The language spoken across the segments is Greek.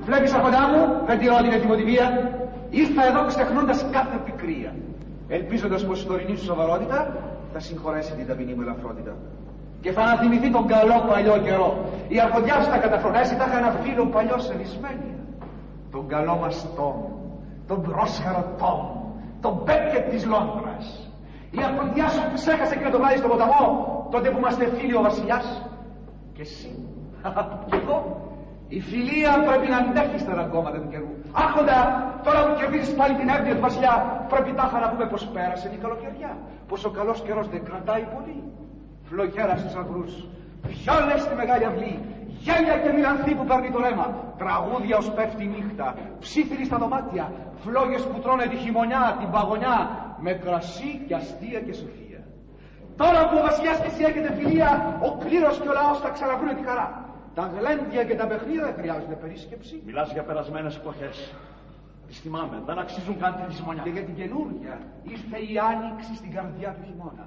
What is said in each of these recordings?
Βλέπεις αρχοντά μου, δεν τηρώ την ετοιμοτιμία. Ήρθα εδώ ξεχνώντας κάθε πικρία, ελπίζοντας πως η τωρινή σου σοβαρότητα θα συγχωρέσει την ταπεινή μου ελαφρότητα. Και θα αναθυμηθεί τον καλό παλιό καιρό. Η αρχοντιά σου θα καταφρονέσει, θα είχα ένα φίλο παλιό σε δυσμένεια. Τον καλό μας Τόμ, τον πρόσχαρο Τόμ, τον Μπέκετ της Λόνδρας. Η αρχοντιά σου ξέχασε και το βράδυ στο ποταμό, τότε που είμαστε φίλοι ο βασιλιάς. Και εσύ, και εγώ. Η φιλία πρέπει να αντέχει στα ραγκώματα του καιρού. Άρχοντα, τώρα που κερδίζεις πάλι την έβδια του βασιλιά, πρέπει τάχα να πούμε πως πέρασε η καλοκαιριά. Πως ο καλός καιρός δεν κρατάει πολύ. Φλογέρα στους αγρούς, φιόλες στη μεγάλη αυλή, γέλια και μοιρανθή που παίρνει το ρέμα, τραγούδια ως πέφτει η νύχτα, ψήθυροι στα δωμάτια, φλόγες που τρώνε τη χειμωνιά, την παγωνιά, με κρασί και αστεία και σοφία. Τώρα που ο βασιλιάς και εσύ έχετε φιλία, ο κλήρος και ο λαός θα ξαναβρούνε τη χαρά. Τα γλέντια και τα παιχνίδια δεν χρειάζονται περίσκεψη. Μιλάς για περασμένες εποχές. Τις θυμάμαι, δεν αξίζουν καν τη λησμονιά. Και για την καινούργια ήρθε η άνοιξη στην καρδιά του χειμώνα.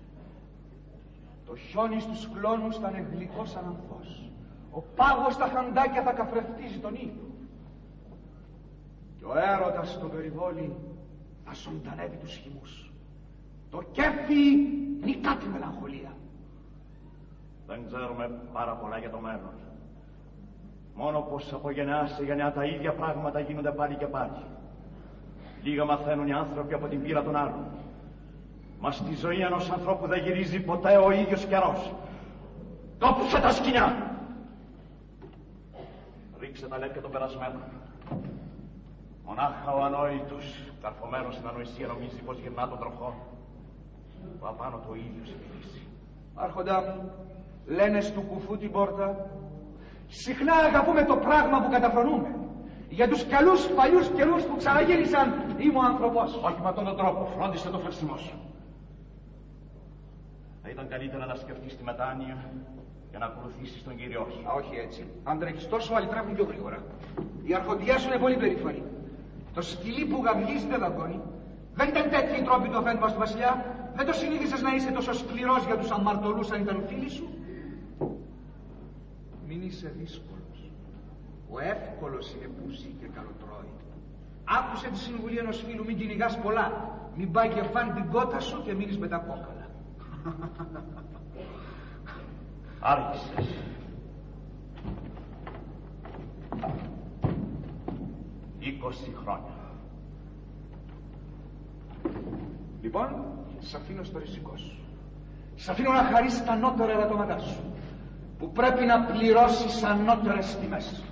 Το χιόνι στους κλόνους θα είναι γλυκό σαν ανθός. Ο πάγος στα χαντάκια θα καφρευτίζει τον ήλιο. Και ο έρωτας στο περιβόλι θα ζωντανεύει τους χυμούς. Το κέφι νικά τη μελαγχολία. Δεν ξέρουμε πάρα πολλά για το μέλλον. Μόνο πως από γενιά σε γενιά τα ίδια πράγματα γίνονται πάλι και πάλι. Λίγα μαθαίνουν οι άνθρωποι από την πείρα των άλλων. Μα στη ζωή ενός ανθρώπου δεν γυρίζει ποτέ ο ίδιος καιρός. Κόψε τα σκοινιά! Ρίξε τα λέπια των περασμένων. Μονάχα ο ανόητος, καρφωμένος στην ανοησία, νομίζει πως γυρνά τον τροχό. Που απάνω το ίδιο σε μιλήσει. Άρχοντα μου, λένε στου κουφού την πόρτα. Συχνά αγαπούμε το πράγμα που καταφρονούμε. Για τους καλούς παλιούς καιρούς που ξαναγύρισαν, είμαι ο άνθρωπος. Όχι με αυτόν τον τρόπο, φρόντισε το φερσιμό σου. Θα ήταν καλύτερα να σκεφτείς τη μετάνοια και να ακολουθήσεις τον Κύριό σου. Όχι έτσι. Αν τρέχεις τόσο, άλλοι τρέχουν πιο γρήγορα. Η αρχοντιά σου είναι πολύ περήφανη. Το σκυλί που γαυγίζει δεν δαγκώνει. Δεν ήταν τέτοιοι οι τρόποι του αφέντη μας του βασιλιά. Δεν το συνήθισες να είσαι τόσο σκληρός για τους αμαρτωλούς αν ήταν φίλοι σου. Μην είσαι δύσκολος. Ο εύκολος είναι που ζει και καλοτρώει. Άκουσε τη συμβουλή ενός φίλου, μην κυνηγάς πολλά. Μην πάει και φάνει την κότα σου και μείνεις με τα κόκαλα. Άρχισες. 20 χρόνια. Λοιπόν, σ' αφήνω στο ριζικό σου. Σ' αφήνω να χαρίσεις τα ανώτερα ελαττώματά σου, που πρέπει να πληρώσεις ανώτερες τιμές.